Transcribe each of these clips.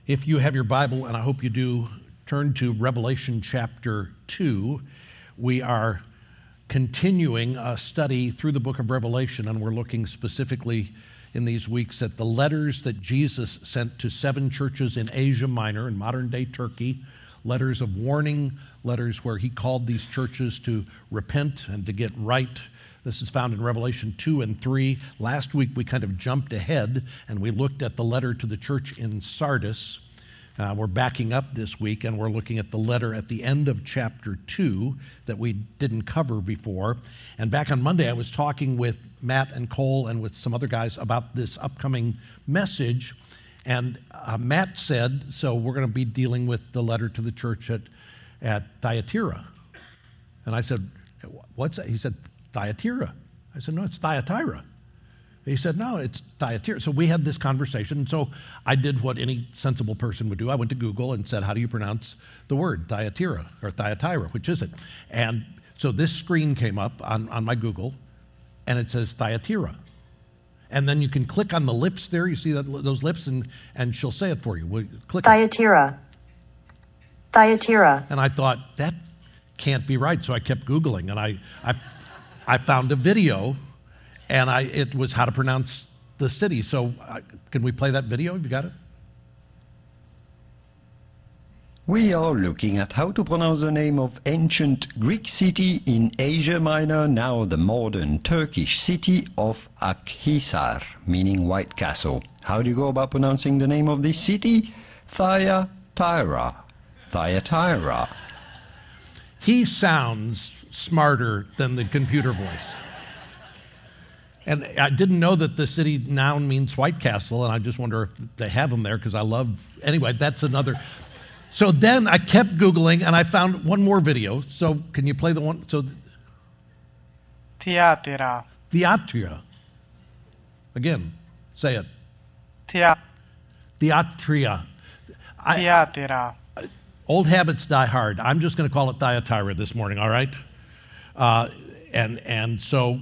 If you have your Bible, and I hope you do, turn to Revelation chapter 2. We are continuing a study through the book of Revelation, and we're looking specifically in these weeks at the letters that Jesus sent to 7 churches in Asia Minor, in modern-day Turkey, letters of warning, letters where he called these churches to repent and to get right. This is found in Revelation 2 and 3. Last week we kind of jumped ahead and we looked at the letter to the church in Sardis. We're backing up this week and we're looking at the letter at the end of chapter 2 that we didn't cover before. And back on Monday I was talking with Matt and Cole and with some other guys about this upcoming message. And Matt said, so we're going to be dealing with the letter to the church at Thyatira. And I said, what's that? He said, Thyatira. I said, no, it's Thyatira. He said, no, it's Thyatira. So we had this conversation. And so I did what any sensible person would do. I went to Google and said, how do you pronounce the word Thyatira or Thyatira? Which is it? And so this screen came up on my Google and it says Thyatira. And then you can click on the lips there. You see those lips and she'll say it for you. We'll click Thyatira. Thyatira. And I thought, that can't be right. So I kept Googling and I found a video, and it was how to pronounce the city. So can we play that video? Have you got it? We are looking at how to pronounce the name of ancient Greek city in Asia Minor, now the modern Turkish city of Akhisar, meaning White Castle. How do you go about pronouncing the name of this city? Thyatira. Thyatira. He sounds smarter than the computer voice. And I didn't know that the city noun means White Castle, and I just wonder if they have them there because I love, anyway, that's another. So then I kept Googling and I found one more video. So can you play the one? So Thyatira. Thyatira. Again, say it. Thyatira. Thyatira. Old habits die hard. I'm just going to call it Thyatira this morning, all right? And so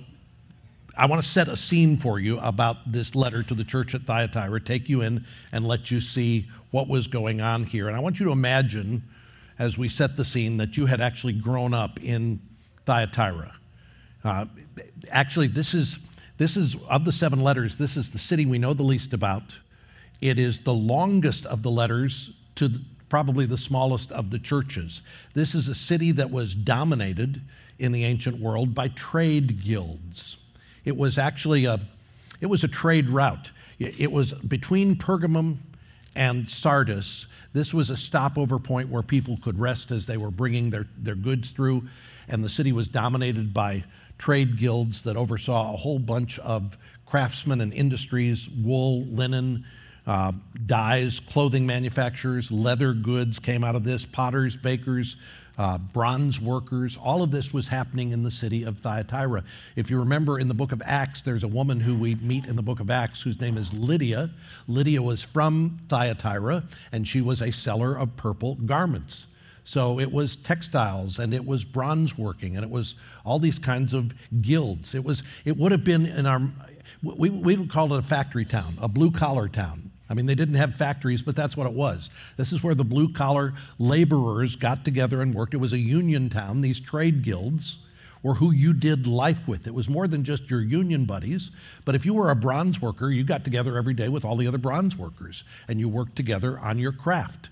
I want to set a scene for you about this letter to the church at Thyatira, take you in and let you see what was going on here. And I want you to imagine, as we set the scene, that you had actually grown up in Thyatira. Actually, this is of the 7 letters, this is the city we know the least about. It is the longest of the letters to probably the smallest of the churches. This is a city that was dominated in the ancient world by trade guilds. It was actually a trade route. It was between Pergamum and Sardis. This was a stopover point where people could rest as they were bringing their goods through, and the city was dominated by trade guilds that oversaw a whole bunch of craftsmen and industries, wool, linen, dyes, clothing manufacturers, leather goods came out of this, potters, bakers, bronze workers. All of this was happening in the city of Thyatira. If you remember in the book of Acts, there's a woman who we meet in the book of Acts whose name is Lydia. Lydia was from Thyatira, and she was a seller of purple garments. So it was textiles, and it was bronze working, and it was all these kinds of guilds. It would have been we would call it a factory town, a blue-collar town. I mean, they didn't have factories, but that's what it was. This is where the blue-collar laborers got together and worked. It was a union town. These trade guilds were who you did life with. It was more than just your union buddies, but if you were a bronze worker, you got together every day with all the other bronze workers, and you worked together on your craft.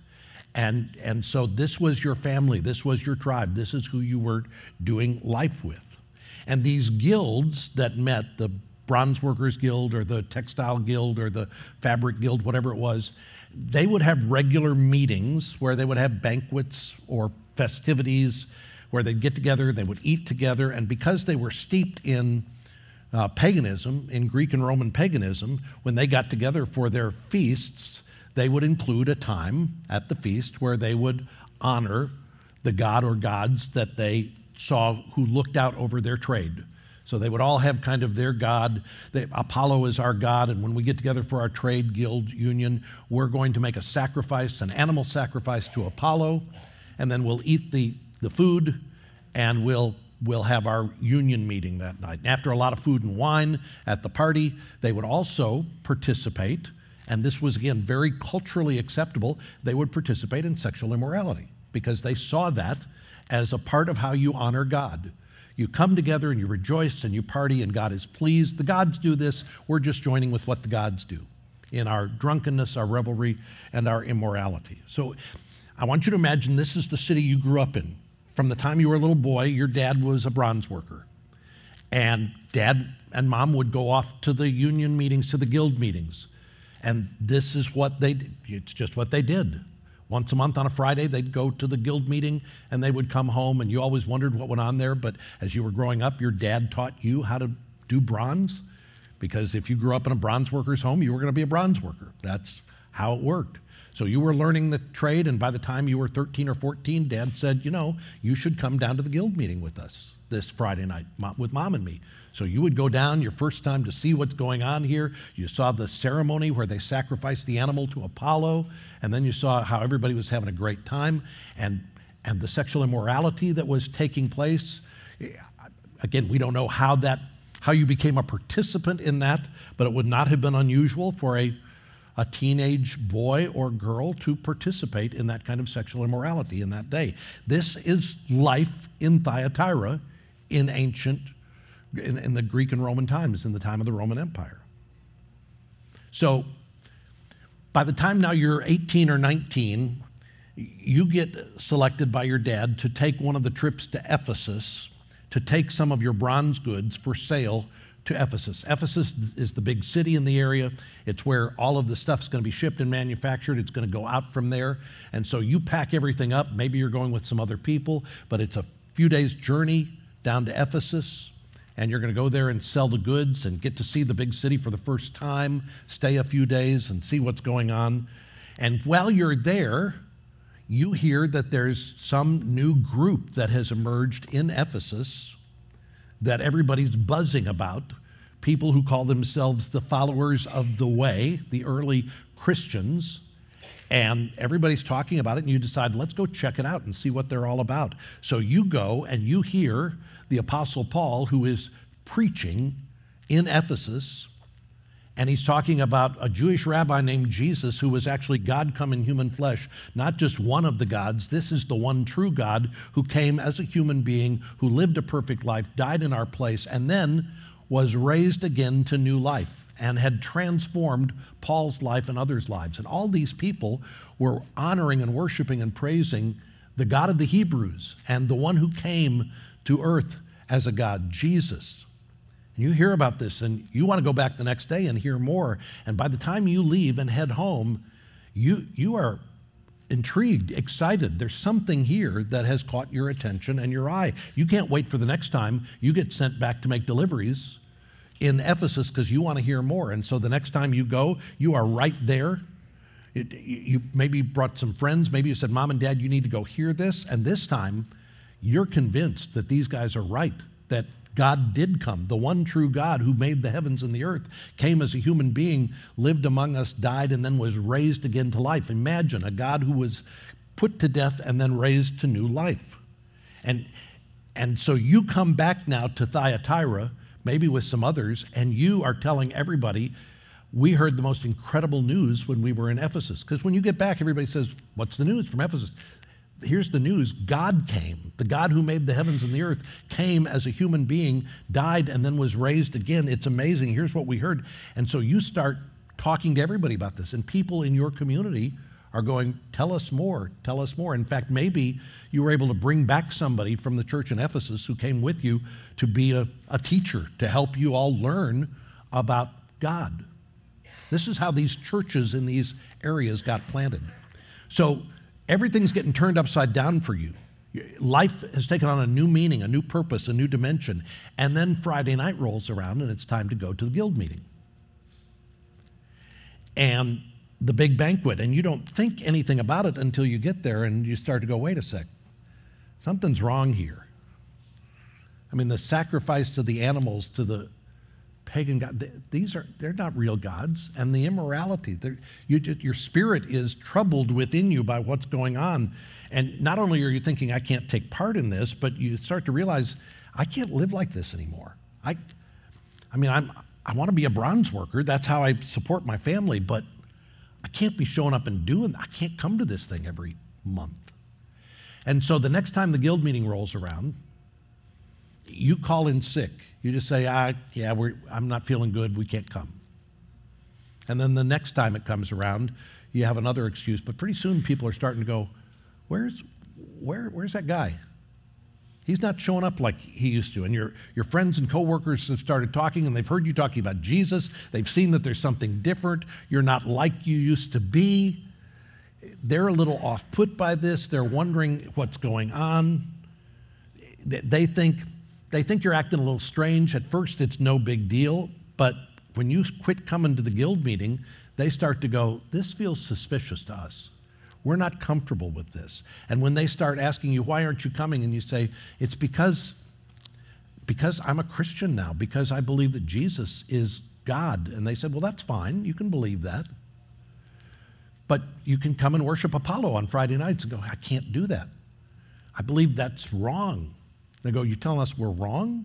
And so this was your family. This was your tribe. This is who you were doing life with. And these guilds that met, the Bronze Workers Guild or the Textile Guild or the Fabric Guild, whatever it was, they would have regular meetings where they would have banquets or festivities where they'd get together, they would eat together, and because they were steeped in paganism, in Greek and Roman paganism, when they got together for their feasts, they would include a time at the feast where they would honor the god or gods that they saw who looked out over their trade. So they would all have kind of their god. Apollo is our god, and when we get together for our trade guild union, we're going to make a sacrifice, an animal sacrifice to Apollo, and then we'll eat the food, and we'll have our union meeting that night. After a lot of food and wine at the party, they would also participate and this was, again, very culturally acceptable, they would participate in sexual immorality because they saw that as a part of how you honor God. You come together and you rejoice and you party and God is pleased. The gods do this. We're just joining with what the gods do in our drunkenness, our revelry, and our immorality. So I want you to imagine this is the city you grew up in. From the time you were a little boy, your dad was a bronze worker. And dad and mom would go off to the union meetings, to the guild meetings. And this is what it's just what they did. Once a month on a Friday, they'd go to the guild meeting and they would come home, and you always wondered what went on there. But as you were growing up, your dad taught you how to do bronze, because if you grew up in a bronze worker's home, you were going to be a bronze worker. That's how it worked. So you were learning the trade, and by the time you were 13 or 14, Dad said, you should come down to the guild meeting with us this Friday night with Mom and me. So you would go down your first time to see what's going on here. You saw the ceremony where they sacrificed the animal to Apollo, and then you saw how everybody was having a great time, and the sexual immorality that was taking place. Again, we don't know how you became a participant in that, but it would not have been unusual for a teenage boy or girl to participate in that kind of sexual immorality in that day. This is life in Thyatira in the Greek and Roman times, in the time of the Roman Empire. So by the time now you're 18 or 19, you get selected by your dad to take one of the trips to Ephesus, to take some of your bronze goods for sale to Ephesus. Ephesus is the big city in the area. It's where all of the stuff's going to be shipped and manufactured. It's going to go out from there. And so you pack everything up. Maybe you're going with some other people, but it's a few days' journey down to Ephesus, and you're going to go there and sell the goods and get to see the big city for the first time, stay a few days and see what's going on. And while you're there, you hear that there's some new group that has emerged in Ephesus that everybody's buzzing about, people who call themselves the followers of the way, the early Christians, and everybody's talking about it, and you decide, let's go check it out and see what they're all about. So you go and you hear the Apostle Paul, who is preaching in Ephesus, and he's talking about a Jewish rabbi named Jesus, who was actually God come in human flesh, not just one of the gods. This is the one true God who came as a human being, who lived a perfect life, died in our place, and then was raised again to new life and had transformed Paul's life and others' lives. And all these people were honoring and worshiping and praising the God of the Hebrews and the one who came to earth as a God, Jesus. And you hear about this and you want to go back the next day and hear more. And by the time you leave and head home, you are intrigued, excited. There's something here that has caught your attention and your eye. You can't wait for the next time you get sent back to make deliveries in Ephesus because you want to hear more. And so the next time you go, you are right there. You maybe brought some friends. Maybe you said, Mom and Dad, you need to go hear this. And this time, you're convinced that these guys are right, that God did come. The one true God who made the heavens and the earth came as a human being, lived among us, died, and then was raised again to life. Imagine a God who was put to death and then raised to new life. And so you come back now to Thyatira, maybe with some others, and you are telling everybody, we heard the most incredible news when we were in Ephesus. Because when you get back, everybody says, what's the news from Ephesus? Here's the news. God came. The God who made the heavens and the earth came as a human being, died, and then was raised again. It's amazing. Here's what we heard. And so you start talking to everybody about this, and people in your community are going, tell us more, tell us more. In fact, maybe you were able to bring back somebody from the church in Ephesus who came with you to be a teacher, to help you all learn about God. This is how these churches in these areas got planted. So everything's getting turned upside down for you. Life has taken on a new meaning, a new purpose, a new dimension. And then Friday night rolls around and it's time to go to the guild meeting. And the big banquet, and you don't think anything about it until you get there and you start to go, wait a sec, something's wrong here. I mean, the sacrifice to the animals, to the pagan god, they're not real gods. And the immorality, your spirit is troubled within you by what's going on. And not only are you thinking, I can't take part in this, but you start to realize, I can't live like this anymore. I want to be a bronze worker. That's how I support my family, but I can't be showing up and I can't come to this thing every month. And so the next time the guild meeting rolls around, you call in sick. You just say, I'm not feeling good, we can't come. And then the next time it comes around, you have another excuse, but pretty soon people are starting to go, where's that guy? He's not showing up like he used to. And your friends and coworkers have started talking, and they've heard you talking about Jesus. They've seen that there's something different. You're not like you used to be. They're a little off-put by this. They're wondering what's going on. They think you're acting a little strange. At first, it's no big deal, but when you quit coming to the guild meeting, they start to go, this feels suspicious to us. We're not comfortable with this. And when they start asking you, why aren't you coming? And you say, it's because I'm a Christian now, because I believe that Jesus is God. And they said, well, that's fine. You can believe that. But you can come and worship Apollo on Friday nights and go, I can't do that. I believe that's wrong. They go, you're telling us we're wrong?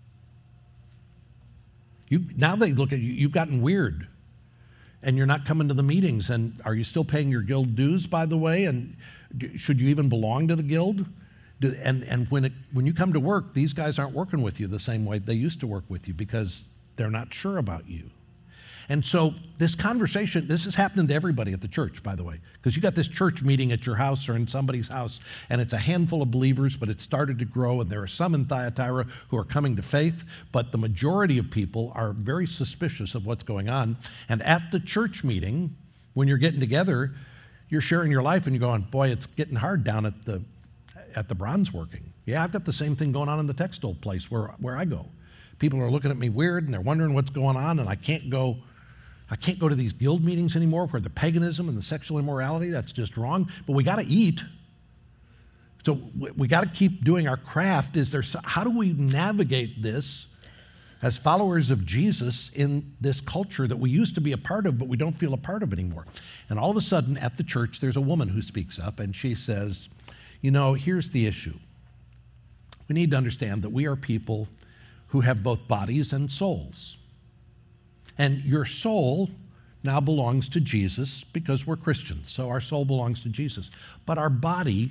Now they look at you, you've gotten weird. And you're not coming to the meetings. And are you still paying your guild dues, by the way? And should you even belong to the guild? And when you come to work, these guys aren't working with you the same way they used to work with you because they're not sure about you. And so this conversation, this is happening to everybody at the church, by the way, because you got this church meeting at your house or in somebody's house, and it's a handful of believers, but it's started to grow, and there are some in Thyatira who are coming to faith, but the majority of people are very suspicious of what's going on. And at the church meeting, when you're getting together, you're sharing your life, and you're going, boy, it's getting hard down at the bronze working. Yeah, I've got the same thing going on in the textile place where I go. People are looking at me weird, and they're wondering what's going on, and I can't go to these guild meetings anymore where the paganism and the sexual immorality, that's just wrong. But we got to eat. So we got to keep doing our craft. How do we navigate this as followers of Jesus in this culture that we used to be a part of, but we don't feel a part of anymore? And all of a sudden at the church, there's a woman who speaks up, and she says, here's the issue. We need to understand that we are people who have both bodies and souls. And your soul now belongs to Jesus because we're Christians, so our soul belongs to Jesus. But our body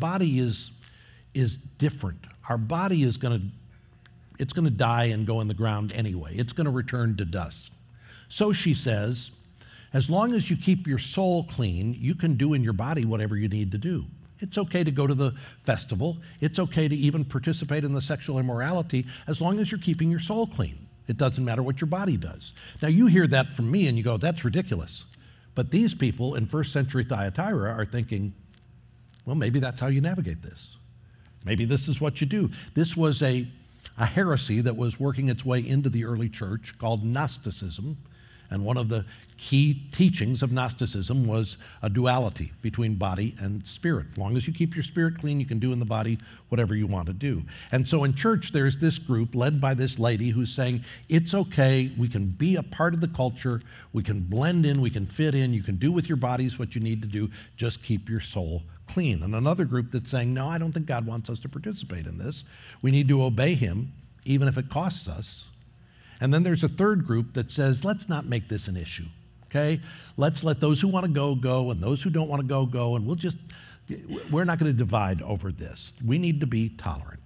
is different. Our body is going to die and go in the ground anyway. It's going to return to dust. So she says, as long as you keep your soul clean, you can do in your body whatever you need to do. It's okay to go to the festival. It's okay to even participate in the sexual immorality as long as you're keeping your soul clean. It doesn't matter what your body does. Now, you hear that from me and you go, that's ridiculous. But these people in first century Thyatira are thinking, well, maybe that's how you navigate this. Maybe this is what you do. This was a heresy that was working its way into the early church called Gnosticism. And one of the key teachings of Gnosticism was a duality between body and spirit. As long as you keep your spirit clean, you can do in the body whatever you want to do. And so in church, there's this group led by this lady who's saying, it's okay, we can be a part of the culture, we can blend in, we can fit in, you can do with your bodies what you need to do, just keep your soul clean. And another group that's saying, no, I don't think God wants us to participate in this. We need to obey him, even if it costs us. And then there's a third group that says, let's not make this an issue, okay? Let's let those who want to go, and those who don't want to go, and we're not going to divide over this. We need to be tolerant.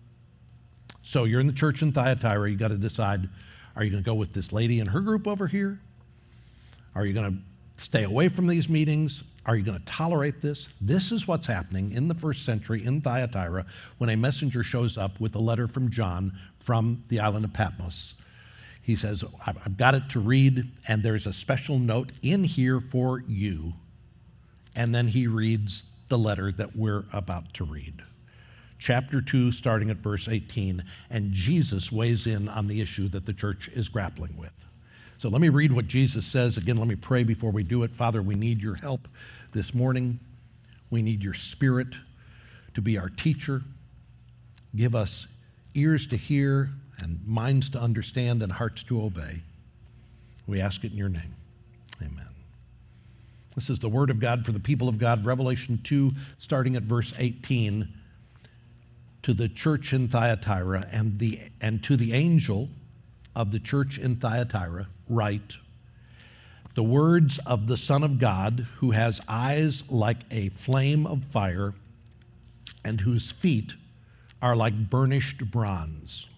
So you're in the church in Thyatira, you got to decide, are you going to go with this lady and her group over here? Are you going to stay away from these meetings? Are you going to tolerate this? This is what's happening in the first century in Thyatira when a messenger shows up with a letter from John from the island of Patmos. He says, I've got it to read, and there's a special note in here for you. And then he reads the letter that we're about to read. Chapter 2, starting at verse 18, and Jesus weighs in on the issue that the church is grappling with. So let me read what Jesus says. Again, let me pray before we do it. Father, we need your help this morning. We need your Spirit to be our teacher. Give us ears to hear and minds to understand and hearts to obey. We ask it in your name. Amen. This is the word of God for the people of God, Revelation 2, starting at verse 18. To the church in Thyatira and to the angel of the church in Thyatira, write, the words of the Son of God, who has eyes like a flame of fire and whose feet are like burnished bronze.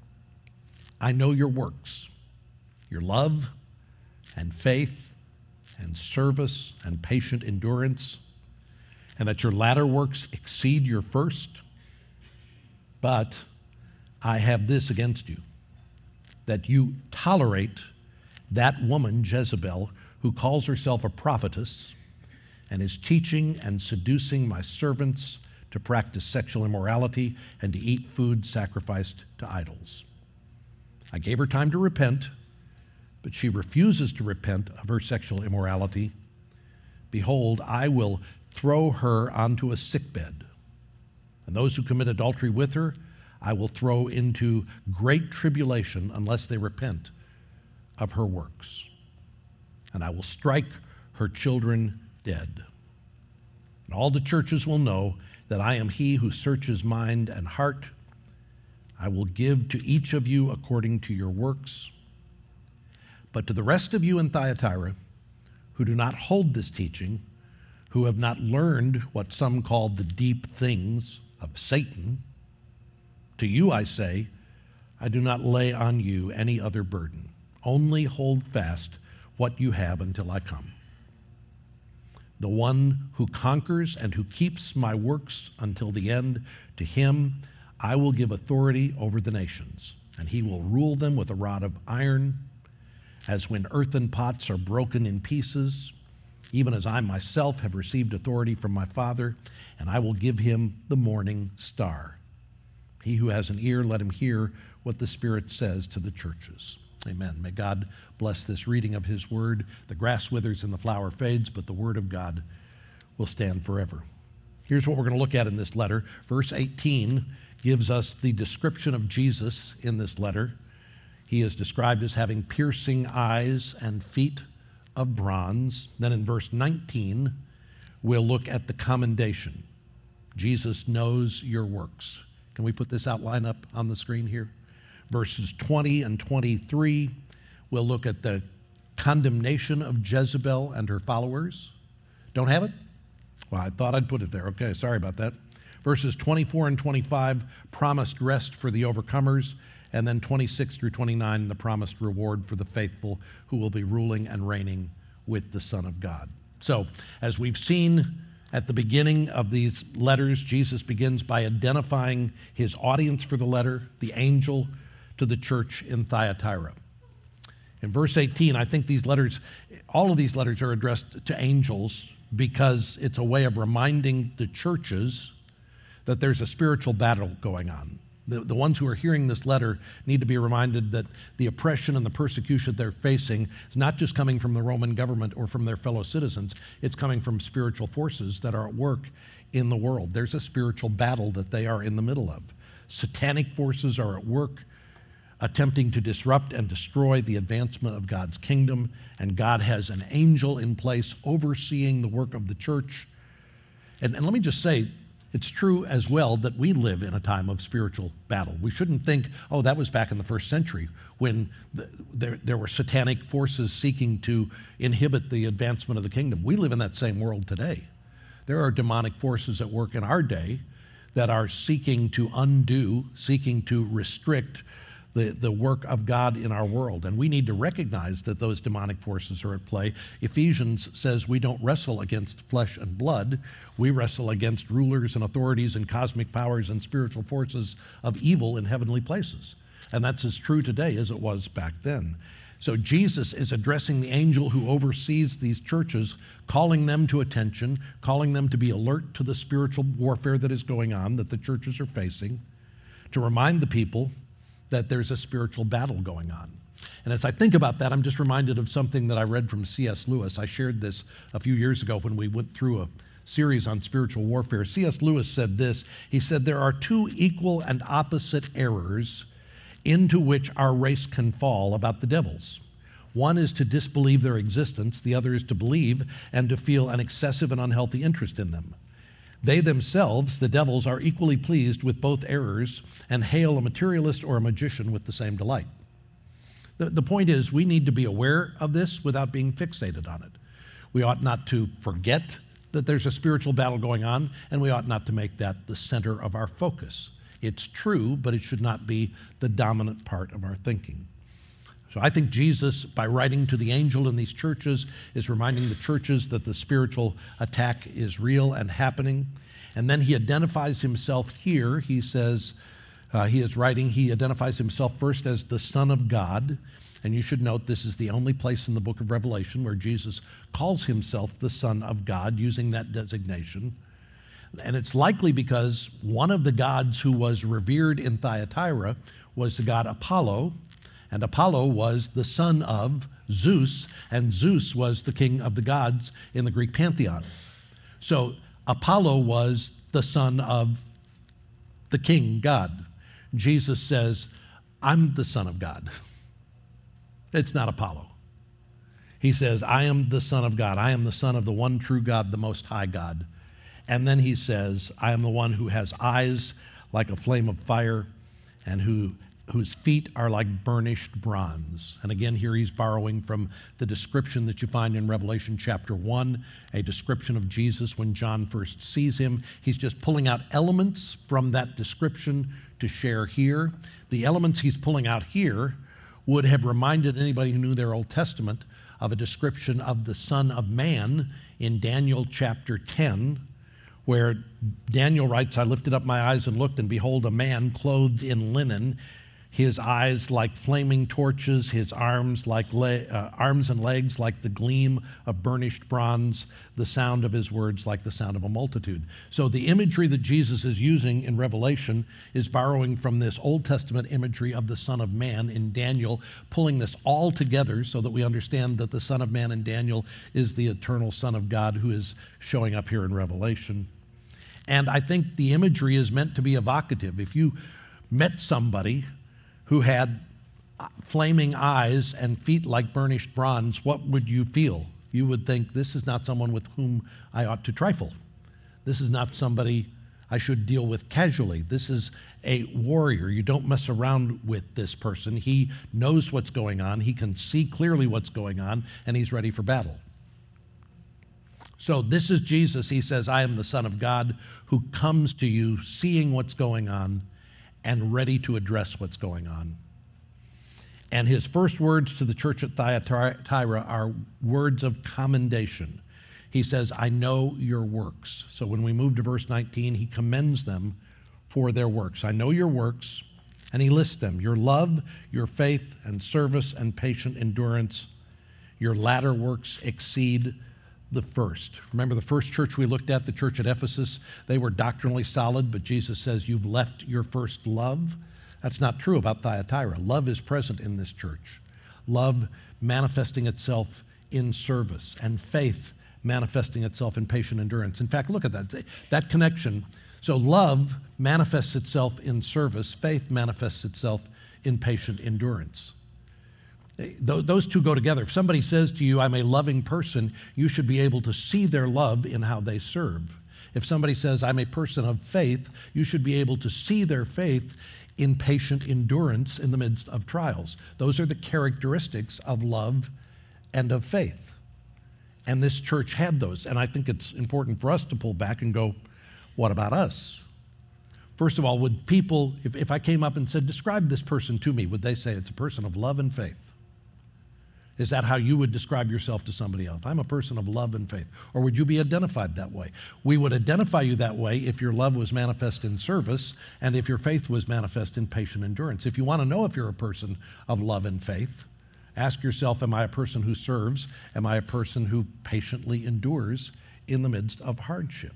I know your works, your love and faith and service and patient endurance, and that your latter works exceed your first. But I have this against you, that you tolerate that woman Jezebel, who calls herself a prophetess and is teaching and seducing my servants to practice sexual immorality and to eat food sacrificed to idols. I gave her time to repent, but she refuses to repent of her sexual immorality. Behold, I will throw her onto a sickbed, and those who commit adultery with her I will throw into great tribulation unless they repent of her works. And I will strike her children dead. And all the churches will know that I am he who searches mind and heart. I will give to each of you according to your works. But to the rest of you in Thyatira, who do not hold this teaching, who have not learned what some call the deep things of Satan, to you I say, I do not lay on you any other burden. Only hold fast what you have until I come. The one who conquers and who keeps my works until the end, to him I will give authority over the nations, and he will rule them with a rod of iron, as when earthen pots are broken in pieces, even as I myself have received authority from my Father, and I will give him the morning star. He who has an ear, let him hear what the Spirit says to the churches. Amen. May God bless this reading of his word. The grass withers and the flower fades, but the word of God will stand forever. Here's what we're going to look at in this letter. Verse 18 gives us the description of Jesus in this letter. He is described as having piercing eyes and feet of bronze. Then in verse 19, we'll look at the commendation. Jesus knows your works. Can we put this outline up on the screen here? Verses 20 and 23, we'll look at the condemnation of Jezebel and her followers. Don't have it? Well, I thought I'd put it there. Okay, sorry about that. Verses 24 and 25, promised rest for the overcomers. And then 26 through 29, the promised reward for the faithful who will be ruling and reigning with the Son of God. So, as we've seen at the beginning of these letters, Jesus begins by identifying his audience for the letter, the angel to the church in Thyatira. In verse 18, I think these letters, all of these letters are addressed to angels because it's a way of reminding the churches that there's a spiritual battle going on. The ones who are hearing this letter need to be reminded that the oppression and the persecution they're facing is not just coming from the Roman government or from their fellow citizens, it's coming from spiritual forces that are at work in the world. There's a spiritual battle that they are in the middle of. Satanic forces are at work attempting to disrupt and destroy the advancement of God's kingdom, and God has an angel in place overseeing the work of the church. And let me just say, it's true as well that we live in a time of spiritual battle. We shouldn't think, oh, that was back in the first century when there were satanic forces seeking to inhibit the advancement of the kingdom. We live in that same world today. There are demonic forces at work in our day that are seeking to undo, seeking to restrict the work of God in our world. And we need to recognize that those demonic forces are at play. Ephesians says we don't wrestle against flesh and blood. We wrestle against rulers and authorities and cosmic powers and spiritual forces of evil in heavenly places. And that's as true today as it was back then. So Jesus is addressing the angel who oversees these churches, calling them to attention, calling them to be alert to the spiritual warfare that is going on, that the churches are facing, to remind the people that there's a spiritual battle going on. And as I think about that, I'm just reminded of something that I read from C.S. Lewis. I shared this a few years ago when we went through a series on spiritual warfare. C.S. Lewis said this. He said, there are two equal and opposite errors into which our race can fall about the devils. One is to disbelieve their existence. The other is to believe and to feel an excessive and unhealthy interest in them. They themselves, the devils, are equally pleased with both errors and hail a materialist or a magician with the same delight. The point is, we need to be aware of this without being fixated on it. We ought not to forget that there's a spiritual battle going on, and we ought not to make that the center of our focus. It's true, but it should not be the dominant part of our thinking. So I think Jesus, by writing to the angel in these churches, is reminding the churches that the spiritual attack is real and happening. And then he identifies himself here. He says, he identifies himself first as the Son of God. And you should note this is the only place in the book of Revelation where Jesus calls himself the Son of God, using that designation. And it's likely because one of the gods who was revered in Thyatira was the god Apollo, and Apollo was the son of Zeus, and Zeus was the king of the gods in the Greek pantheon. So Apollo was the son of the king God. Jesus says, I'm the Son of God. It's not Apollo. He says, I am the Son of God. I am the Son of the one true God, the Most High God. And then he says, I am the one who has eyes like a flame of fire and whose feet are like burnished bronze. And again, here he's borrowing from the description that you find in Revelation chapter 1, a description of Jesus when John first sees him. He's just pulling out elements from that description to share here. The elements he's pulling out here would have reminded anybody who knew their Old Testament of a description of the Son of Man in Daniel chapter 10, where Daniel writes, I lifted up my eyes and looked, and behold, a man clothed in linen, his eyes like flaming torches, his arms and legs like the gleam of burnished bronze, the sound of his words like the sound of a multitude. So the imagery that Jesus is using in Revelation is borrowing from this Old Testament imagery of the Son of Man in Daniel, pulling this all together so that we understand that the Son of Man in Daniel is the eternal Son of God who is showing up here in Revelation. And I think the imagery is meant to be evocative. If you met somebody who had flaming eyes and feet like burnished bronze, what would you feel? You would think, this is not someone with whom I ought to trifle. This is not somebody I should deal with casually. This is a warrior. You don't mess around with this person. He knows what's going on. He can see clearly what's going on, and he's ready for battle. So this is Jesus. He says, I am the Son of God who comes to you seeing what's going on and ready to address what's going on. And his first words to the church at Thyatira are words of commendation. He says, I know your works. So when we move to verse 19, he commends them for their works. I know your works, and he lists them: your love, your faith, and service, and patient endurance. Your latter works exceed the first. Remember the first church we looked at, the church at Ephesus? They were doctrinally solid, but Jesus says, you've left your first love. That's not true about Thyatira. Love is present in this church. Love manifesting itself in service, and faith manifesting itself in patient endurance. In fact, look at that connection. So love manifests itself in service, faith manifests itself in patient endurance. Those two go together. If somebody says to you, I'm a loving person, you should be able to see their love in how they serve. If somebody says, I'm a person of faith, you should be able to see their faith in patient endurance in the midst of trials. Those are the characteristics of love and of faith. And this church had those. And I think it's important for us to pull back and go, what about us? First of all, would people, if I came up and said, describe this person to me, would they say it's a person of love and faith? Is that how you would describe yourself to somebody else? I'm a person of love and faith. Or would you be identified that way? We would identify you that way if your love was manifest in service and if your faith was manifest in patient endurance. If you want to know if you're a person of love and faith, ask yourself, am I a person who serves? Am I a person who patiently endures in the midst of hardship?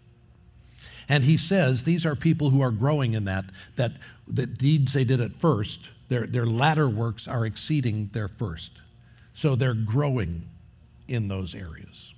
And he says these are people who are growing in that the deeds they did at first, their latter works are exceeding their first. So they're growing in those areas.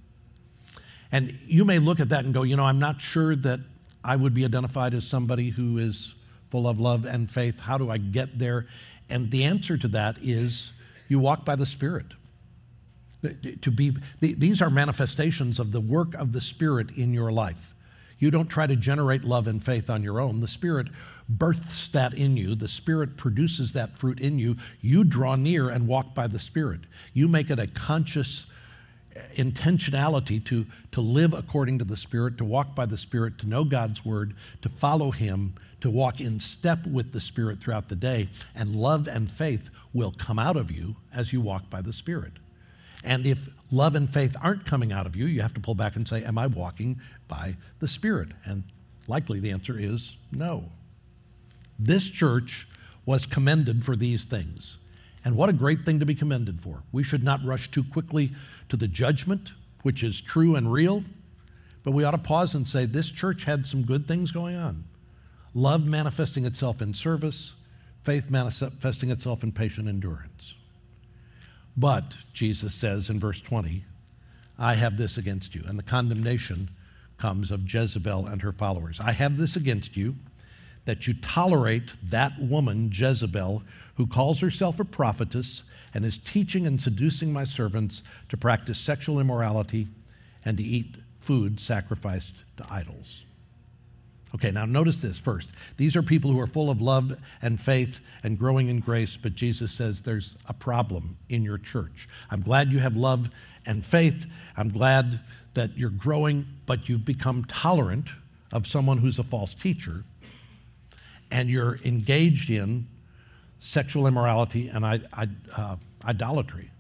And you may look at that and go, I'm not sure that I would be identified as somebody who is full of love and faith. How do I get there? And the answer to that is you walk by the Spirit. These are manifestations of the work of the Spirit in your life. You don't try to generate love and faith on your own. The Spirit births that in you. The Spirit produces that fruit in you. You draw near and walk by the Spirit. You make it a conscious intentionality to live according to the Spirit, to walk by the Spirit, to know God's Word, to follow Him, to walk in step with the Spirit throughout the day. And love and faith will come out of you as you walk by the Spirit. And if love and faith aren't coming out of you, you have to pull back and say, am I walking by the Spirit? And likely the answer is no. This church was commended for these things. And what a great thing to be commended for. We should not rush too quickly to the judgment, which is true and real, but we ought to pause and say, this church had some good things going on. Love manifesting itself in service, faith manifesting itself in patient endurance. But, Jesus says in verse 20, I have this against you. And the condemnation comes of Jezebel and her followers. I have this against you, that you tolerate that woman, Jezebel, who calls herself a prophetess and is teaching and seducing my servants to practice sexual immorality and to eat food sacrificed to idols. Okay, now notice this first. These are people who are full of love and faith and growing in grace, but Jesus says there's a problem in your church. I'm glad you have love and faith. I'm glad that you're growing, but you've become tolerant of someone who's a false teacher, and you're engaged in sexual immorality and idolatry.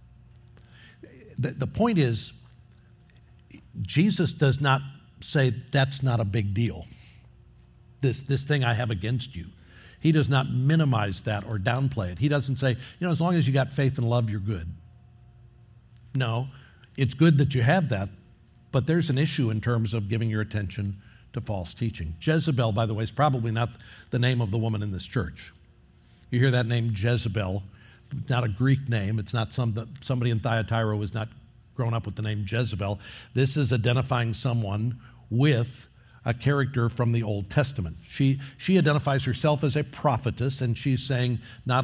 The point is, Jesus does not say that's not a big deal. This thing I have against you. He does not minimize that or downplay it. He doesn't say, as long as you got faith and love, you're good. No, it's good that you have that, but there's an issue in terms of giving your attention to false teaching. Jezebel, by the way, is probably not the name of the woman in this church. You hear that name Jezebel, not a Greek name. It's not somebody in Thyatira was not grown up with the name Jezebel. This is identifying someone with a character from the Old Testament. She identifies herself as a prophetess, and she's saying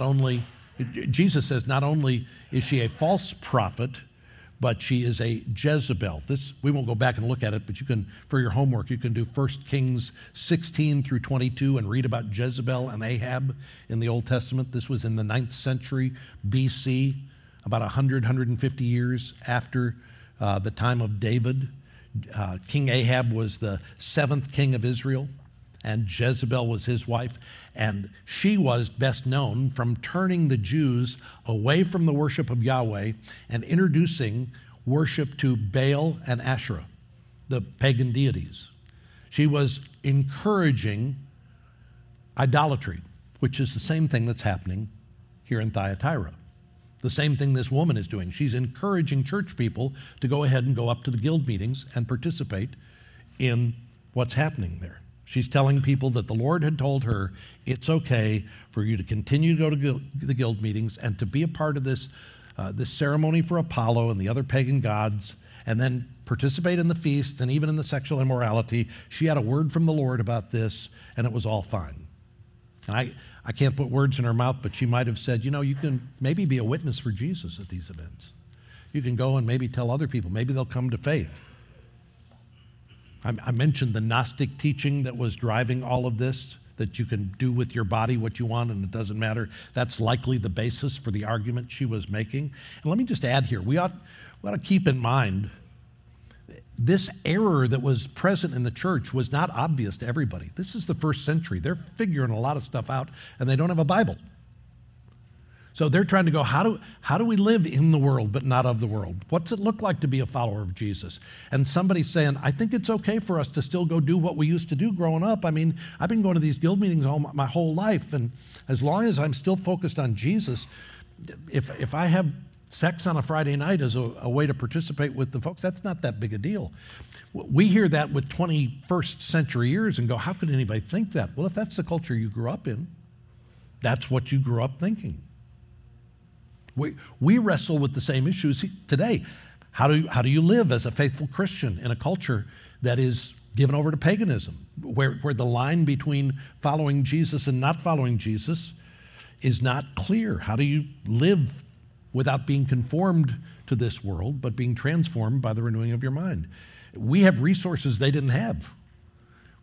Jesus says not only is she a false prophet, but she is a Jezebel. We won't go back and look at it, but you can, for your homework, you can do 1 Kings 16 through 22 and read about Jezebel and Ahab in the Old Testament. This was in the 9th century BC, about 150 years after the time of David. King Ahab was the 7th king of Israel, and Jezebel was his wife, and she was best known from turning the Jews away from the worship of Yahweh and introducing worship to Baal and Asherah, the pagan deities. She was encouraging idolatry, which is the same thing that's happening here in Thyatira. The same thing this woman is doing. She's encouraging church people to go ahead and go up to the guild meetings and participate in what's happening there. She's telling people that the Lord had told her it's okay for you to continue to go to the guild meetings and to be a part of this ceremony for Apollo and the other pagan gods, and then participate in the feast and even in the sexual immorality. She had a word from the Lord about this, and it was all fine. And I can't put words in her mouth, but she might have said, you can maybe be a witness for Jesus at these events. You can go and maybe tell other people. Maybe they'll come to faith. I mentioned the Gnostic teaching that was driving all of this, that you can do with your body what you want and it doesn't matter. That's likely the basis for the argument she was making. And let me just add here, we ought to keep in mind this error that was present in the church was not obvious to everybody. This is the 1st century. They're figuring a lot of stuff out, and they don't have a Bible. So they're trying to go, how do we live in the world but not of the world? What's it look like to be a follower of Jesus? And somebody's saying, I think it's okay for us to still go do what we used to do growing up. I mean, I've been going to these guild meetings my whole life, and as long as I'm still focused on Jesus, if I have sex on a Friday night as a way to participate with the folks, that's not that big a deal. We hear that with 21st century ears and go, how could anybody think that? Well, if that's the culture you grew up in, that's what you grew up thinking. We wrestle with the same issues today. How do you live as a faithful Christian in a culture that is given over to paganism, where the line between following Jesus and not following Jesus is not clear? How do you live without being conformed to this world, but being transformed by the renewing of your mind? We have resources they didn't have.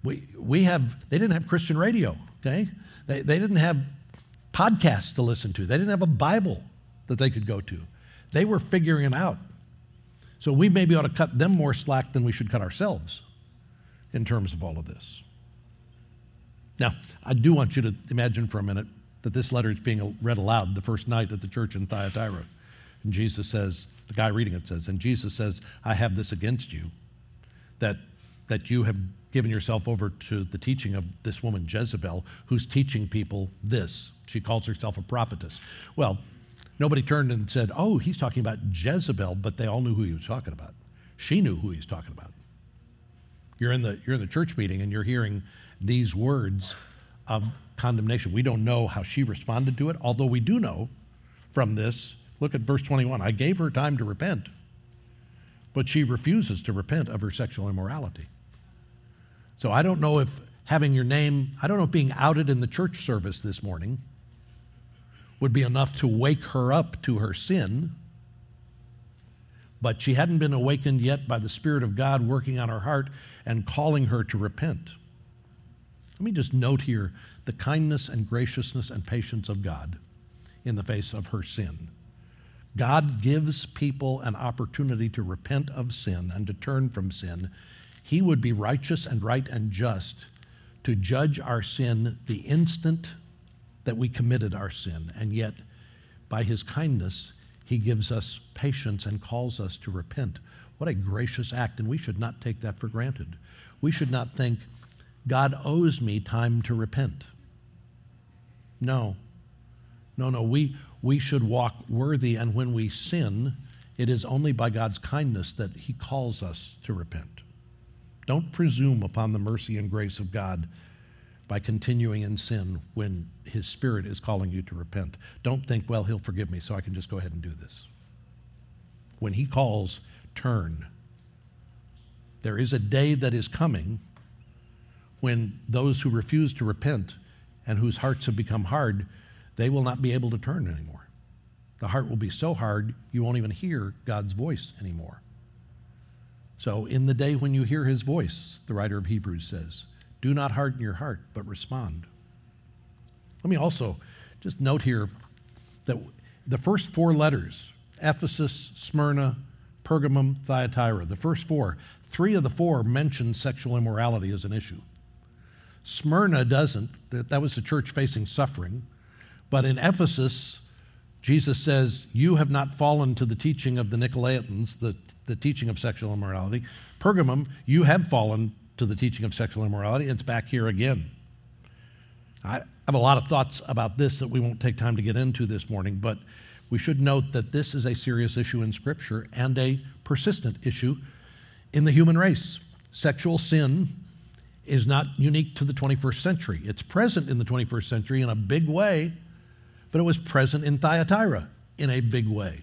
They didn't have Christian radio, okay? They didn't have podcasts to listen to. They didn't have a Bible that they could go to. They were figuring it out. So we maybe ought to cut them more slack than we should cut ourselves in terms of all of this. Now, I do want you to imagine for a minute that this letter is being read aloud the first night at the church in Thyatira. And Jesus says, the guy reading it says, and Jesus says, I have this against you, that you have given yourself over to the teaching of this woman Jezebel, who's teaching people this. She calls herself a prophetess. Well, nobody turned and said, oh, he's talking about Jezebel, but they all knew who he was talking about. She knew who he was talking about. You're in the church meeting and you're hearing these words of condemnation. We don't know how she responded to it, although we do know from this. Look at verse 21. I gave her time to repent, but she refuses to repent of her sexual immorality. So I don't know if being outed in the church service this morning would be enough to wake her up to her sin, but she hadn't been awakened yet by the Spirit of God working on her heart and calling her to repent. Let me just note here the kindness and graciousness and patience of God in the face of her sin. God gives people an opportunity to repent of sin and to turn from sin. He would be righteous and right and just to judge our sin the instant that we committed our sin. And yet, by his kindness, he gives us patience and calls us to repent. What a gracious act, and we should not take that for granted. We should not think, God owes me time to repent. No. We should walk worthy, and when we sin, it is only by God's kindness that he calls us to repent. Don't presume upon the mercy and grace of God by continuing in sin when his Spirit is calling you to repent. Don't think, well, he'll forgive me, so I can just go ahead and do this. When he calls, turn. There is a day that is coming when those who refuse to repent and whose hearts have become hard, they will not be able to turn anymore. The heart will be so hard, you won't even hear God's voice anymore. So in the day when you hear his voice, the writer of Hebrews says, do not harden your heart, but respond. Let me also just note here that the first four letters, Ephesus, Smyrna, Pergamum, Thyatira, the first four, three of the four mention sexual immorality as an issue. Smyrna doesn't. That was the church facing suffering. But in Ephesus, Jesus says, you have not fallen to the teaching of the Nicolaitans, the teaching of sexual immorality. Pergamum, you have fallen to the teaching of sexual immorality. It's back here again. I have a lot of thoughts about this that we won't take time to get into this morning, but we should note that this is a serious issue in Scripture and a persistent issue in the human race. Sexual sin is not unique to the 21st century. It's present in the 21st century in a big way, but it was present in Thyatira in a big way.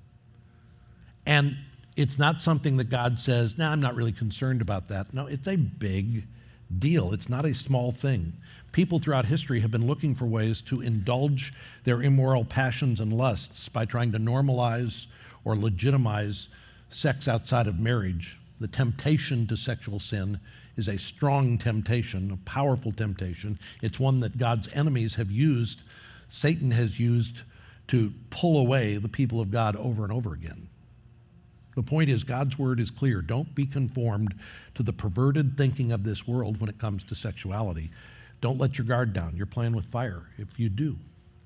And it's not something that God says, I'm not really concerned about that. No, it's a big deal. It's not a small thing. People throughout history have been looking for ways to indulge their immoral passions and lusts by trying to normalize or legitimize sex outside of marriage. The temptation to sexual sin is a strong temptation, a powerful temptation. It's one that God's enemies have used, Satan has used to pull away the people of God over and over again. The point is, God's word is clear. Don't be conformed to the perverted thinking of this world when it comes to sexuality. Don't let your guard down. You're playing with fire if you do.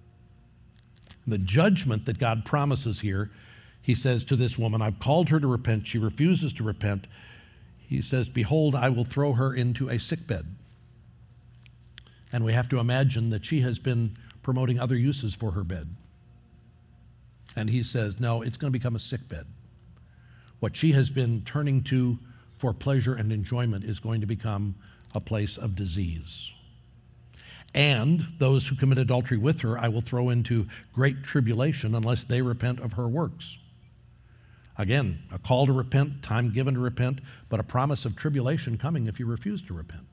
The judgment that God promises here, he says to this woman, I've called her to repent. She refuses to repent. He says, behold, I will throw her into a sickbed. And we have to imagine that she has been promoting other uses for her bed. And he says, no, it's going to become a sickbed. What she has been turning to for pleasure and enjoyment is going to become a place of disease. And those who commit adultery with her, I will throw into great tribulation unless they repent of her works. Again, a call to repent, time given to repent, but a promise of tribulation coming if you refuse to repent.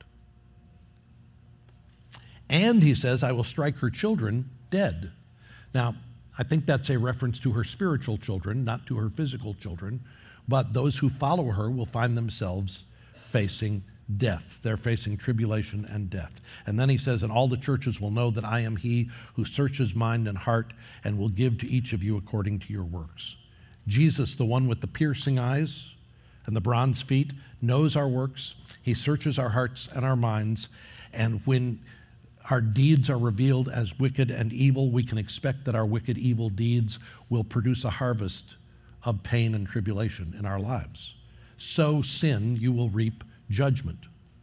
And he says, I will strike her children dead. Now, I think that's a reference to her spiritual children, not to her physical children, but those who follow her will find themselves facing death. They're facing tribulation and death. And then he says, and all the churches will know that I am he who searches mind and heart and will give to each of you according to your works. Jesus, the one with the piercing eyes and the bronze feet, knows our works. He searches our hearts and our minds. And when our deeds are revealed as wicked and evil, we can expect that our wicked, evil deeds will produce a harvest of pain and tribulation in our lives. Sow sin, you will reap judgment.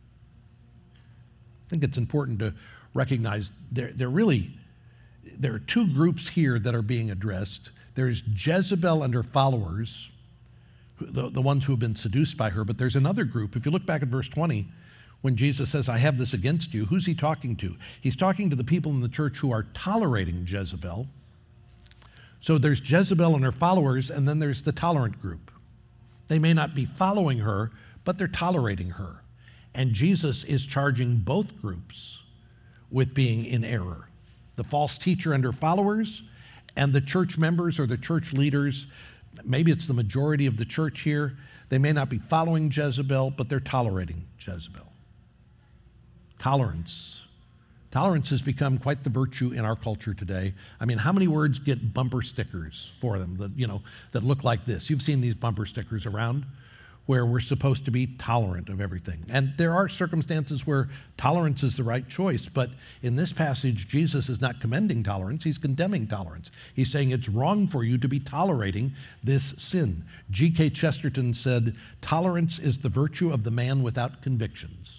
I think it's important to recognize there are two groups here that are being addressed. There's Jezebel and her followers, the ones who have been seduced by her, but there's another group. If you look back at verse 20, when Jesus says, I have this against you, who's he talking to? He's talking to the people in the church who are tolerating Jezebel. So there's Jezebel and her followers, and then there's the tolerant group. They may not be following her, but they're tolerating her. And Jesus is charging both groups with being in error. The false teacher and her followers, and the church members or the church leaders. Maybe it's the majority of the church here. They may not be following Jezebel, but they're tolerating Jezebel. Tolerance. Tolerance has become quite the virtue in our culture today. I mean, how many words get bumper stickers for them that look like this? You've seen these bumper stickers around where we're supposed to be tolerant of everything. And there are circumstances where tolerance is the right choice, but in this passage, Jesus is not commending tolerance, he's condemning tolerance. He's saying it's wrong for you to be tolerating this sin. G.K. Chesterton said, tolerance is the virtue of the man without convictions.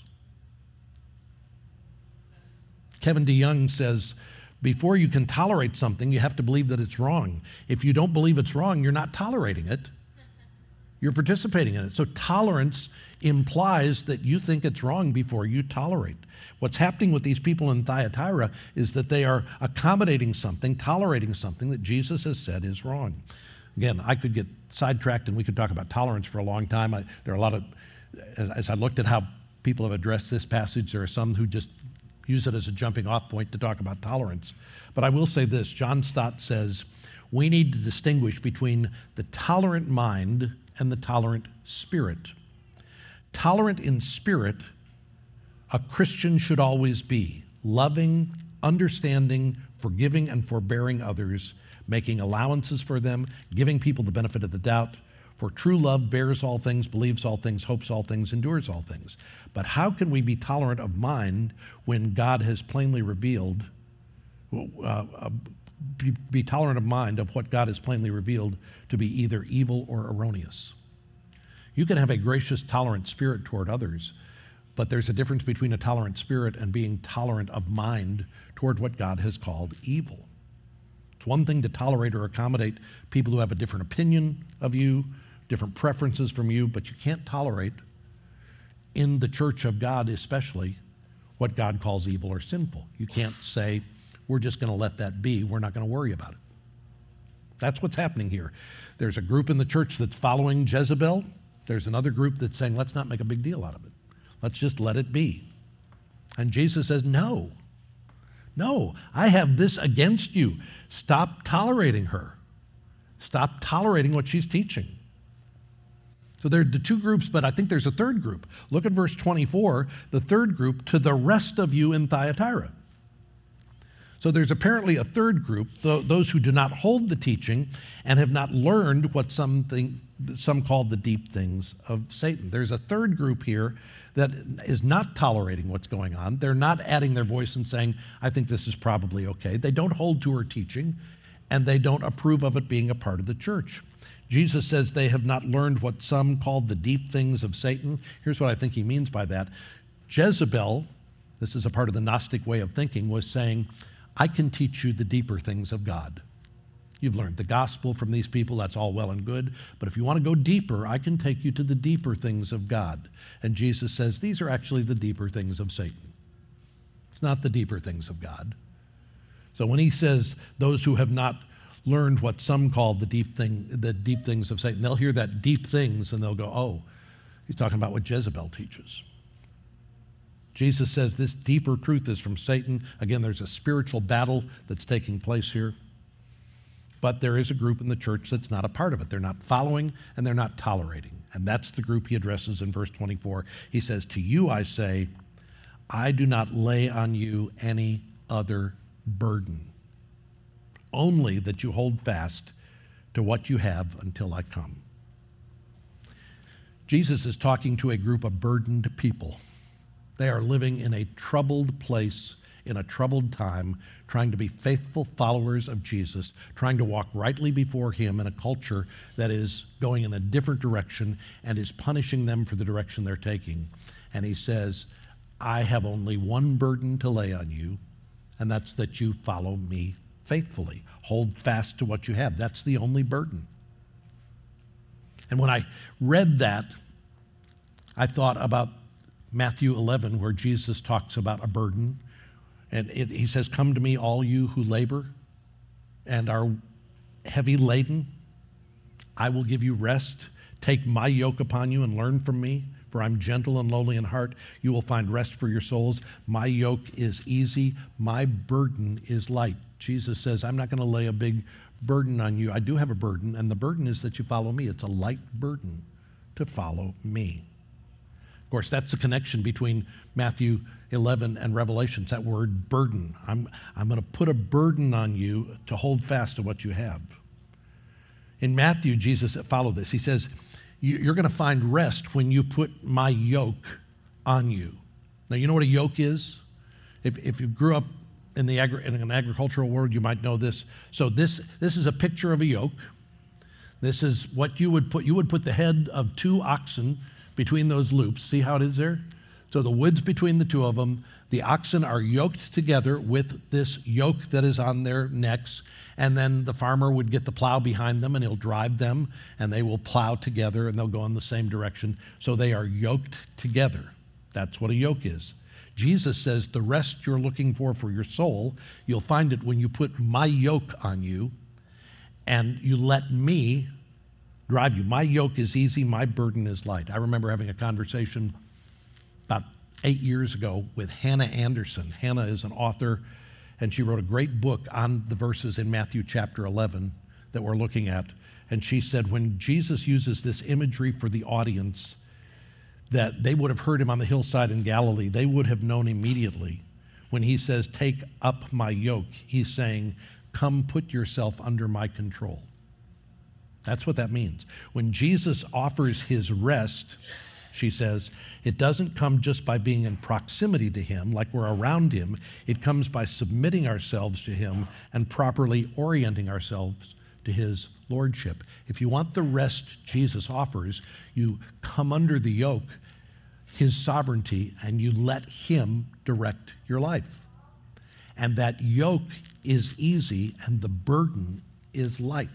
Kevin DeYoung says, before you can tolerate something, you have to believe that it's wrong. If you don't believe it's wrong, you're not tolerating it. You're participating in it. So tolerance implies that you think it's wrong before you tolerate. What's happening with these people in Thyatira is that they are accommodating something, tolerating something that Jesus has said is wrong. Again, I could get sidetracked and we could talk about tolerance for a long time. There are a lot of, as I looked at how people have addressed this passage, there are some who just use it as a jumping off point to talk about tolerance. But I will say this, John Stott says, we need to distinguish between the tolerant mind and the tolerant spirit. Tolerant in spirit, a Christian should always be loving, understanding, forgiving, and forbearing others, making allowances for them, giving people the benefit of the doubt. For true love bears all things, believes all things, hopes all things, endures all things. But how can we be tolerant of mind when God has plainly revealed, be tolerant of mind of what God has plainly revealed to be either evil or erroneous? You can have a gracious, tolerant spirit toward others, but there's a difference between a tolerant spirit and being tolerant of mind toward what God has called evil. It's one thing to tolerate or accommodate people who have a different opinion of you, different preferences from you, but you can't tolerate, in the church of God especially, what God calls evil or sinful. You can't say, we're just going to let that be. We're not going to worry about it. That's what's happening here. There's a group in the church that's following Jezebel. There's another group that's saying, let's not make a big deal out of it. Let's just let it be. And Jesus says, no, I have this against you. Stop tolerating her. Stop tolerating what she's teaching. So there are the two groups, but I think there's a third group. Look at verse 24, the third group, to the rest of you in Thyatira. So there's apparently a third group, those who do not hold the teaching and have not learned what some call the deep things of Satan. There's a third group here that is not tolerating what's going on. They're not adding their voice and saying, I think this is probably okay. They don't hold to her teaching, and they don't approve of it being a part of the church. Jesus says they have not learned what some call the deep things of Satan. Here's what I think he means by that. Jezebel, this is a part of the Gnostic way of thinking, was saying, I can teach you the deeper things of God. You've learned the gospel from these people, that's all well and good, but if you want to go deeper, I can take you to the deeper things of God. And Jesus says, these are actually the deeper things of Satan. It's not the deeper things of God. So when he says those who have not learned what some call the deep things of Satan, they'll hear that deep things and they'll go, oh, he's talking about what Jezebel teaches. Jesus says this deeper truth is from Satan. Again, there's a spiritual battle that's taking place here. But there is a group in the church that's not a part of it. They're not following and they're not tolerating. And that's the group he addresses in verse 24. He says, to you I say, I do not lay on you any other burden, only that you hold fast to what you have until I come. Jesus is talking to a group of burdened people. They are living in a troubled place, in a troubled time, trying to be faithful followers of Jesus, trying to walk rightly before him in a culture that is going in a different direction and is punishing them for the direction they're taking. And he says, I have only one burden to lay on you, and that's that you follow me faithfully. Hold fast to what you have. That's the only burden. And when I read that, I thought about Matthew 11, where Jesus talks about a burden. And he says, come to me, all you who labor and are heavy laden. I will give you rest. Take my yoke upon you and learn from me, for I'm gentle and lowly in heart. You will find rest for your souls. My yoke is easy. My burden is light. Jesus says, I'm not going to lay a big burden on you. I do have a burden, and the burden is that you follow me. It's a light burden to follow me. Of course, that's the connection between Matthew 11 and Revelations, that word burden. I'm going to put a burden on you to hold fast to what you have. In Matthew, Jesus followed this. He says, you're going to find rest when you put my yoke on you. Now, you know what a yoke is? If you grew up in an agricultural world, you might know this. So this is a picture of a yoke. This is what you would put. You would put the head of two oxen between those loops. See how it is there? So the wood's between the two of them. The oxen are yoked together with this yoke that is on their necks, and then the farmer would get the plow behind them and he'll drive them, and they will plow together and they'll go in the same direction. So they are yoked together. That's what a yoke is. Jesus says the rest you're looking for your soul, you'll find it when you put my yoke on you and you let me drive you. My yoke is easy, my burden is light. I remember having a conversation about 8 years ago with Hannah Anderson. Hannah is an author, and she wrote a great book on the verses in Matthew chapter 11 that we're looking at. And she said when Jesus uses this imagery for the audience, that they would have heard him on the hillside in Galilee, they would have known immediately when he says, take up my yoke, he's saying, come put yourself under my control. That's what that means. When Jesus offers his rest, she says, it doesn't come just by being in proximity to him, like we're around him. It comes by submitting ourselves to him and properly orienting ourselves to his lordship. If you want the rest Jesus offers, you come under the yoke, his sovereignty, and you let him direct your life. And that yoke is easy and the burden is light.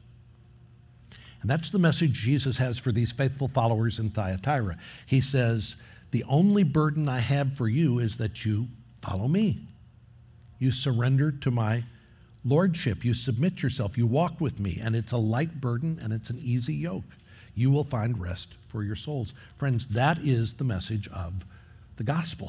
And that's the message Jesus has for these faithful followers in Thyatira. He says, the only burden I have for you is that you follow me. You surrender to my lordship. You submit yourself. You walk with me. And it's a light burden and it's an easy yoke. You will find rest for your souls. Friends, that is the message of the gospel.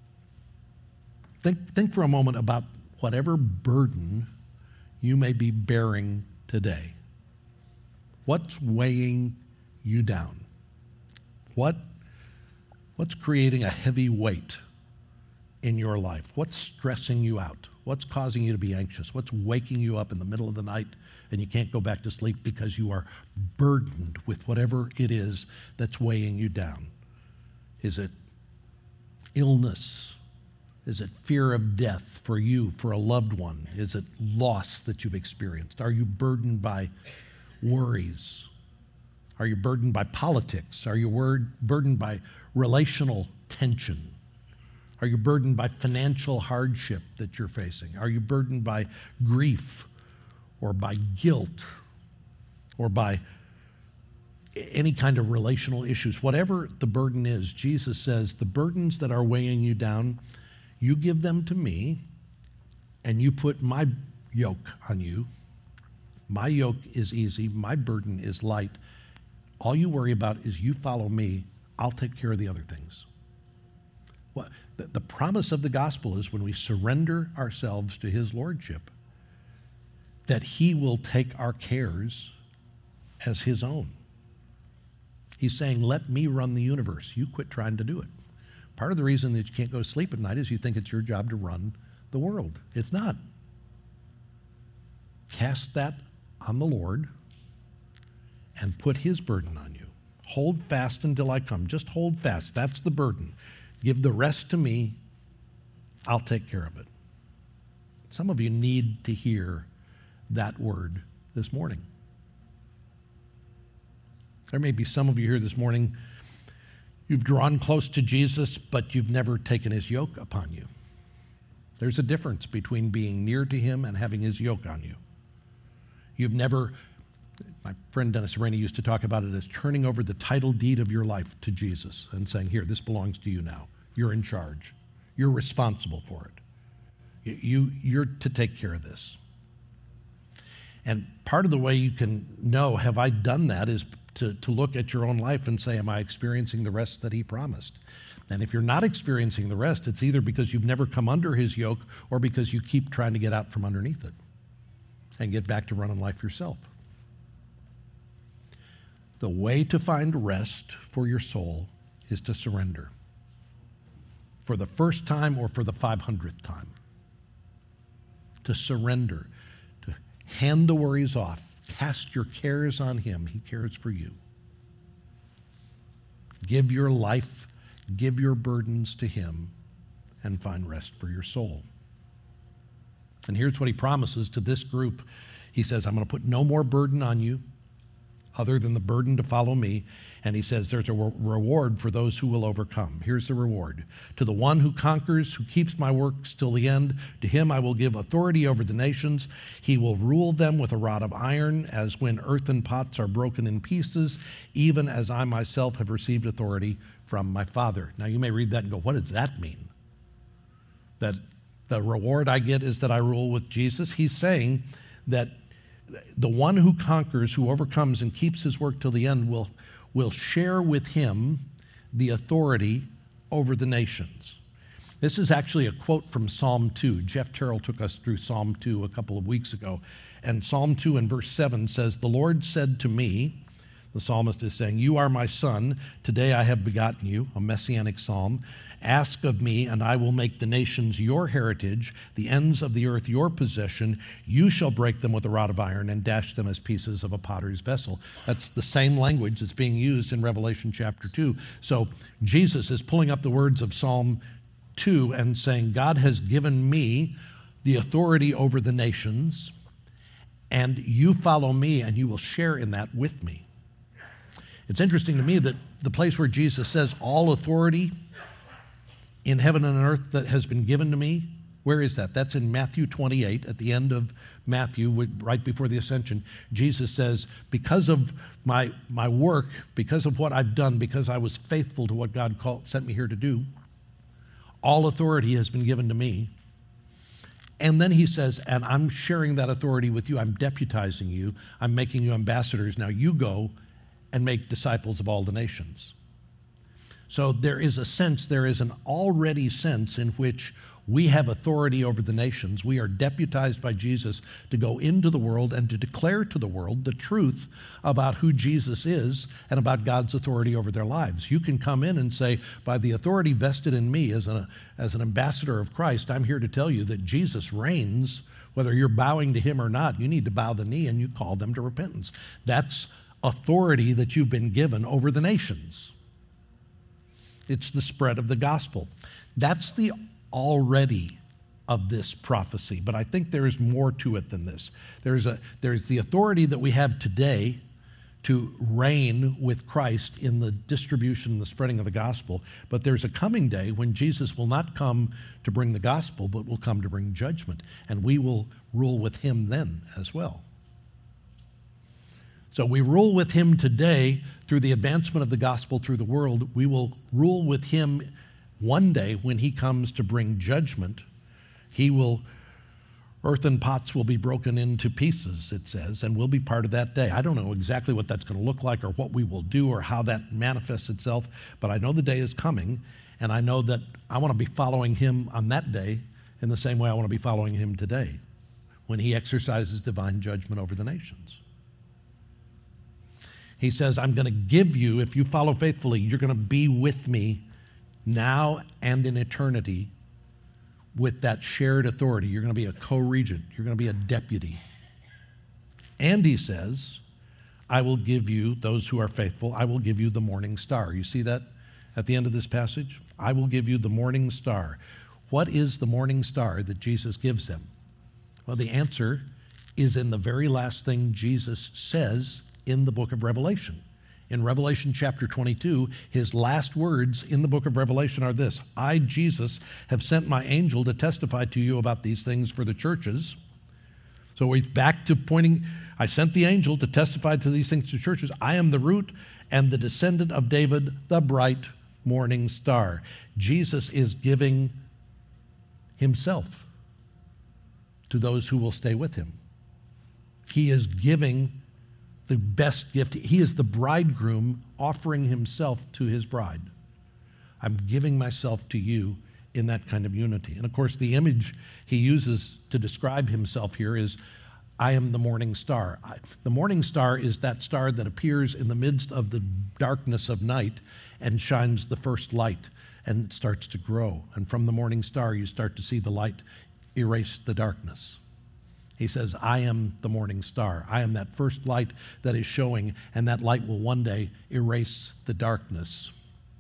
Think for a moment about whatever burden you may be bearing today. What's weighing you down? What's creating a heavy weight in your life? What's stressing you out? What's causing you to be anxious? What's waking you up in the middle of the night and you can't go back to sleep because you are burdened with whatever it is that's weighing you down? Is it illness? Is it fear of death for you, for a loved one? Is it loss that you've experienced? Are you burdened by worries? Are you burdened by politics? Are you burdened by relational tension? Are you burdened by financial hardship that you're facing? Are you burdened by grief or by guilt or by any kind of relational issues? Whatever the burden is, Jesus says, the burdens that are weighing you down, you give them to me and you put my yoke on you. My yoke is easy, my burden is light. All you worry about is you follow me, I'll take care of the other things. Well, the promise of the gospel is when we surrender ourselves to his lordship, that he will take our cares as his own. He's saying, let me run the universe. You quit trying to do it. Part of the reason that you can't go to sleep at night is you think it's your job to run the world. It's not. Cast that on the Lord and put his burden on you. Hold fast until I come. Just hold fast. That's the burden. Give the rest to me. I'll take care of it. Some of you need to hear that word this morning. There may be some of you here this morning, you've drawn close to Jesus, but you've never taken his yoke upon you. There's a difference between being near to him and having his yoke on you. You've never, my friend Dennis Rainey used to talk about it as turning over the title deed of your life to Jesus and saying, here, this belongs to you now. You're in charge. You're responsible for it. You're to take care of this. And part of the way you can know, have I done that, is to look at your own life and say, am I experiencing the rest that he promised? And if you're not experiencing the rest, it's either because you've never come under his yoke or because you keep trying to get out from underneath it and get back to running life yourself. The way to find rest for your soul is to surrender. For the first time or for the 500th time. To surrender. To hand the worries off. Cast your cares on him. He cares for you. Give your life, give your burdens to him, and find rest for your soul. And here's what he promises to this group. He says, I'm going to put no more burden on you other than the burden to follow me. And he says there's a reward for those who will overcome. Here's the reward. To the one who conquers, who keeps my works till the end, to him I will give authority over the nations. He will rule them with a rod of iron, as when earthen pots are broken in pieces, even as I myself have received authority from my Father. Now you may read that and go, what does that mean? That the reward I get is that I rule with Jesus? He's saying that the one who conquers, who overcomes and keeps his work till the end will share with him the authority over the nations. This is actually a quote from Psalm 2. Jeff Terrell took us through Psalm 2 a couple of weeks ago. And Psalm 2 in verse 7 says, the Lord said to me, the psalmist is saying, you are my son, today I have begotten you, a messianic psalm. Ask of me, and I will make the nations your heritage, the ends of the earth your possession. You shall break them with a rod of iron and dash them as pieces of a potter's vessel. That's the same language that's being used in Revelation chapter 2. So Jesus is pulling up the words of Psalm 2 and saying, God has given me the authority over the nations, and you follow me, and you will share in that with me. It's interesting to me that the place where Jesus says, all authority in heaven and on earth that has been given to me, where is that? That's in Matthew 28, at the end of Matthew, right before the ascension. Jesus says, because of my work, because of what I've done, because I was faithful to what God sent me here to do, all authority has been given to me. And then he says, and I'm sharing that authority with you. I'm deputizing you. I'm making you ambassadors. Now you go and make disciples of all the nations. So there is a sense, there is an already sense in which we have authority over the nations. We are deputized by Jesus to go into the world and to declare to the world the truth about who Jesus is and about God's authority over their lives. You can come in and say, by the authority vested in me as an ambassador of Christ, I'm here to tell you that Jesus reigns. Whether you're bowing to him or not, you need to bow the knee and you call them to repentance. That's authority that you've been given over the nations. It's the spread of the gospel. That's the already of this prophecy, but I think there is more to it than this. There's the authority that we have today to reign with Christ in the distribution and the spreading of the gospel, but there's a coming day when Jesus will not come to bring the gospel, but will come to bring judgment, and we will rule with him then as well. So we rule with him today through the advancement of the gospel through the world. We will rule with him one day when he comes to bring judgment. Earthen pots will be broken into pieces, it says, and we'll be part of that day. I don't know exactly what that's going to look like or what we will do or how that manifests itself, but I know the day is coming, and I know that I want to be following him on that day in the same way I want to be following him today when he exercises divine judgment over the nations. He says, I'm going to give you, if you follow faithfully, you're going to be with me now and in eternity with that shared authority. You're going to be a co-regent. You're going to be a deputy. And he says, I will give you, those who are faithful, I will give you the morning star. You see that at the end of this passage? I will give you the morning star. What is the morning star that Jesus gives them? Well, the answer is in the very last thing Jesus says in the book of Revelation. In Revelation chapter 22, his last words in the book of Revelation are this: I, Jesus, have sent my angel to testify to you about these things for the churches. So we're back to pointing, I sent the angel to testify to these things to churches. I am the root and the descendant of David, the bright morning star. Jesus is giving himself to those who will stay with him. He is giving the best gift. He is the bridegroom offering himself to his bride. I'm giving myself to you in that kind of unity. And of course, the image he uses to describe himself here is, I am the morning star. The morning star is that star that appears in the midst of the darkness of night and shines the first light, and it starts to grow. And from the morning star, you start to see the light erase the darkness. He says, I am the morning star. I am that first light that is showing, and that light will one day erase the darkness.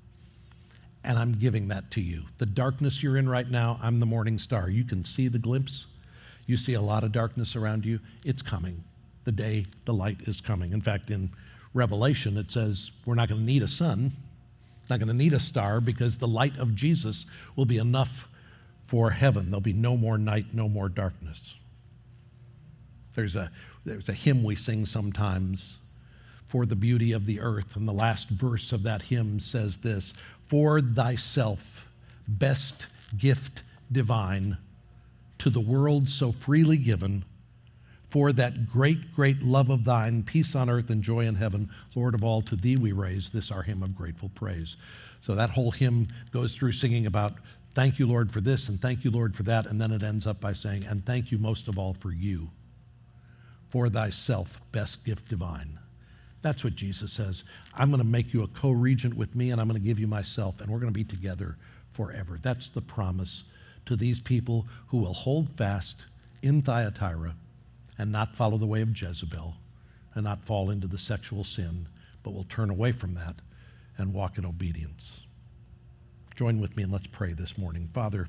And I'm giving that to you. The darkness you're in right now, I'm the morning star. You can see the glimpse. You see a lot of darkness around you. It's coming. The day, the light is coming. In fact, in Revelation, it says we're not going to need a sun, not going to need a star, because the light of Jesus will be enough for heaven. There'll be no more night, no more darkness. There's a hymn we sing sometimes, For the Beauty of the Earth, and the last verse of that hymn says this: For thyself, best gift divine, to the world so freely given, for that great, great love of thine, peace on earth and joy in heaven, Lord of all, to thee we raise this our hymn of grateful praise. So that whole hymn goes through singing about thank you, Lord, for this, and thank you, Lord, for that, and then it ends up by saying, and thank you most of all for you. For thyself, best gift divine. That's what Jesus says. I'm going to make you a co-regent with me, and I'm going to give you myself, and we're going to be together forever. That's the promise to these people who will hold fast in Thyatira and not follow the way of Jezebel and not fall into the sexual sin, but will turn away from that and walk in obedience. Join with me and let's pray this morning. Father,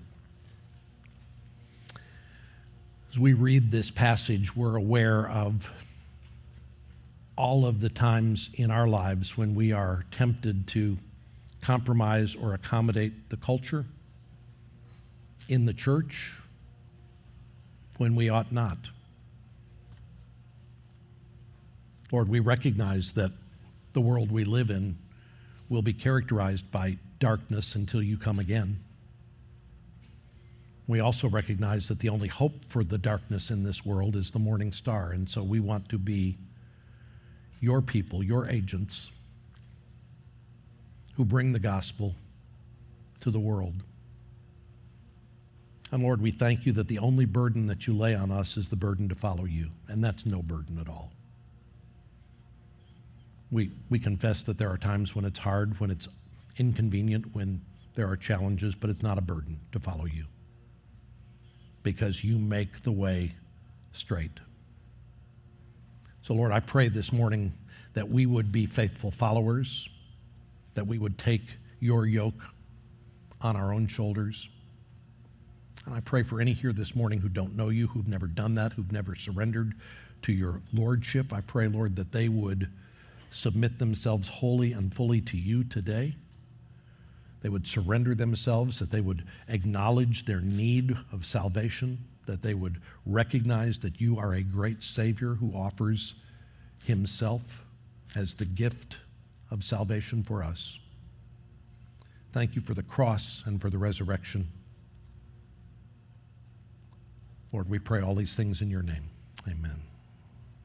as we read this passage, we're aware of all of the times in our lives when we are tempted to compromise or accommodate the culture in the church when we ought not. Lord, we recognize that the world we live in will be characterized by darkness until you come again. We also recognize that the only hope for the darkness in this world is the morning star, and so we want to be your people, your agents, who bring the gospel to the world. And Lord, we thank you that the only burden that you lay on us is the burden to follow you, and that's no burden at all. We confess that there are times when it's hard, when it's inconvenient, when there are challenges, but it's not a burden to follow you, because you make the way straight. So Lord, I pray this morning that we would be faithful followers, that we would take your yoke on our own shoulders. And I pray for any here this morning who don't know you, who've never done that, who've never surrendered to your lordship. I pray, Lord, that they would submit themselves wholly and fully to you today. They would surrender themselves, that they would acknowledge their need of salvation, that they would recognize that you are a great Savior who offers himself as the gift of salvation for us. Thank you for the cross and for the resurrection. Lord, we pray all these things in your name. Amen.